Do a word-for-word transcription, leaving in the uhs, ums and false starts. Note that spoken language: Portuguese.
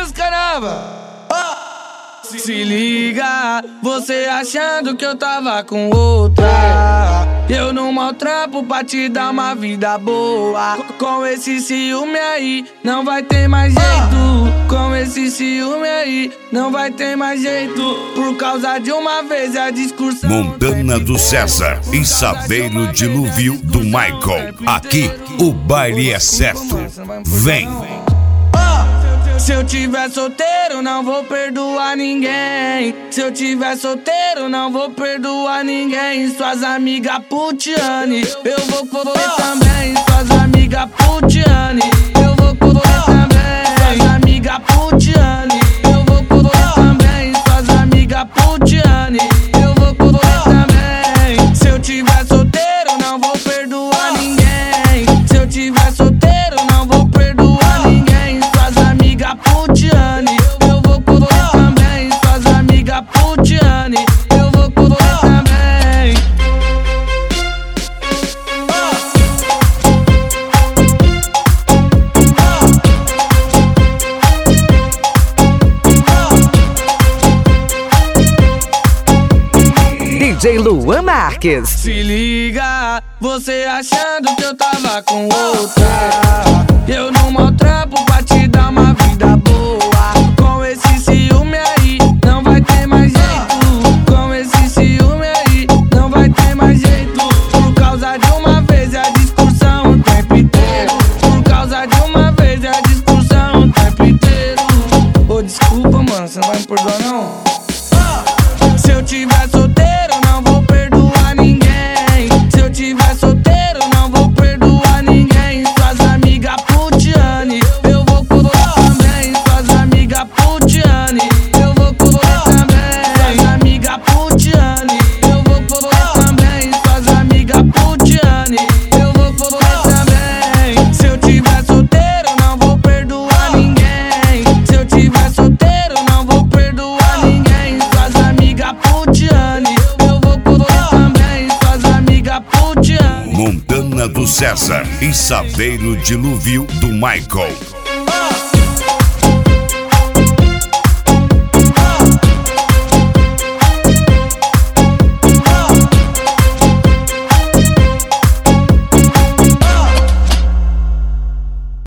os caramba. Se liga, você achando que eu tava com outra. Eu não maltrapo pra te dar uma vida boa. Com esse ciúme aí, não vai ter mais jeito. Com esse ciúme aí, não vai ter mais jeito. Por causa de uma vez a discussão. Montana do César e Saveiro Dilúvio do Michael. Aqui o baile é certo. Vem! Se eu tiver solteiro, não vou perdoar ninguém. Se eu tiver solteiro, não vou perdoar ninguém. Suas amigas putiane, eu vou correr também. Suas amigas putiane, eu vou correr também. Suas amigas putiane, eu vou correr também. Suas amigas putiane, eu vou correr também. Se eu tiver solteiro, não vou perdoar ninguém. Se eu tiver solteiro, não vou perdoar ninguém. Suas amigas putiane, eu vou correr também. Suas amigas putiane, eu vou correr também. D J Luan Marques. Se liga, você achando que eu tava com outra. Eu não maltrapo pra te dar uma vida boa. Com esse ciúme aí, não vai ter mais jeito. Com esse ciúme aí, não vai ter mais jeito. Por causa de uma vez a discussão o tempo inteiro. Por causa de uma vez a discussão o tempo inteiro. Ô, desculpa, mano, você não vai me perdoar não? Se eu tiver solteiro, não vou perdoar ninguém. Se eu tiver solteiro, não vou perdoar ninguém. Suas amigas putiane, eu vou correr também. Suas amigas putiane, eu vou correr também. Suas amigas putiane, eu vou correr também. Suas amigas putiane, eu vou correr também. Se eu tiver solteiro, não vou perdoar ninguém. Se eu tiver solteiro, não vou perdoar ninguém. Suas amigas putiane, eu vou correr também. Suas amigas putiane. Montana do César e Saveiro Dilúvio do Michael.